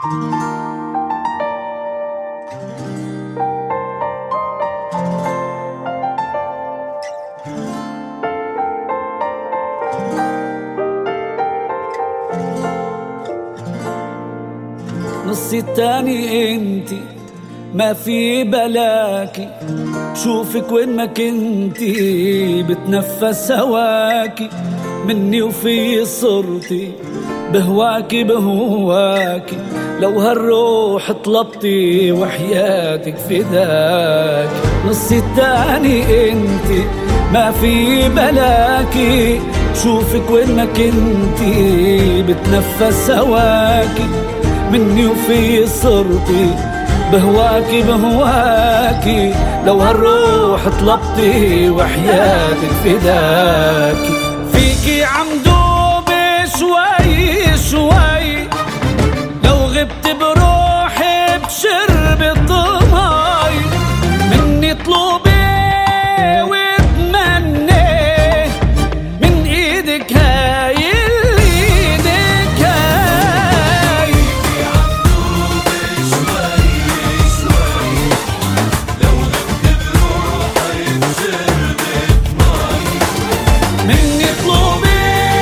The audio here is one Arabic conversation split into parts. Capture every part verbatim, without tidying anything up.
نصي التاني انتي ما في بلاكي، شوفك وين ما كنتي بتنفس هواكي، مني وفي صرتي بهواكي بهواكي، لو هالروح طلبتي وحياتك فداك. نصي التاني انتي ما في بلاكي، شوفك وين ما كنتي بتنفس هواكي، مني وفي صرتي بهواكي بهواكي، لو هالروح طلبتي وحياتك فداكي. فيكي عم دوب شوي شوي، لو غبت بروحي بشرب طماي، مني طلوبي واتمنى من ايدك هاي ايدك هاي. لو غبت بروحي بشرب طماي، مني طلوبي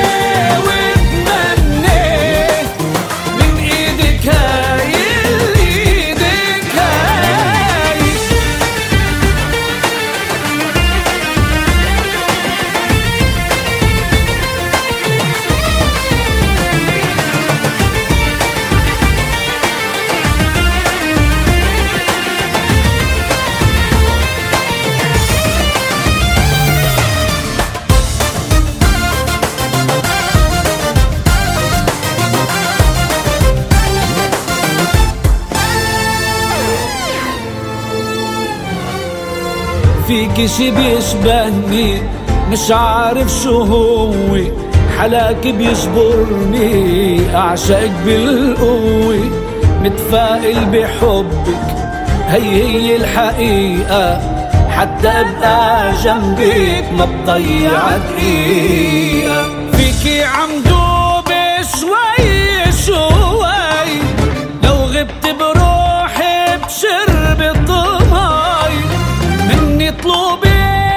فيكي شي بيشبهني مش عارف شو هو، حلاك بيجبرني أعشقك بالقوة، متفائل بحبك هي هي الحقيقة، حتى أبقى جنبك ما بضيع دقيقة. فيكي عم دوب شوي شوي، لو غبت بروحي بشرب طماي، مني طلوبي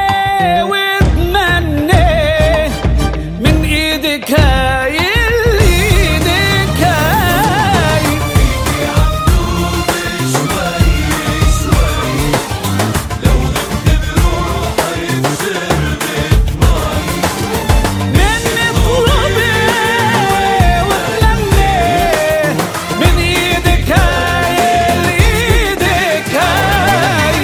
واتمنى من ايدك هاي ايدك هاي. فيكي عم دوب شوي شوي، لو غبت بروحي بشرب طماي، مني طلوبي واتمنى من ايدك هاي ايدك هاي.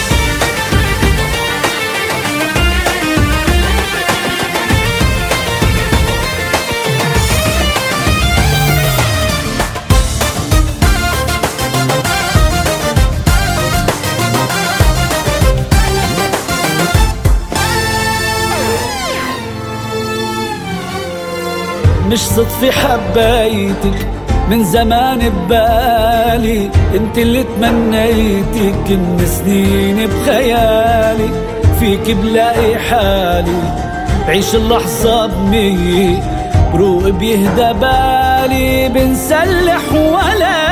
مش صدفة حبيتك من زمان ببالي، انت اللي تمنيتك من سنين بخيالي، فيك بلاقي حالي بعيش اللحظة بمية، بروق بيهدى بالي بنسلح ولا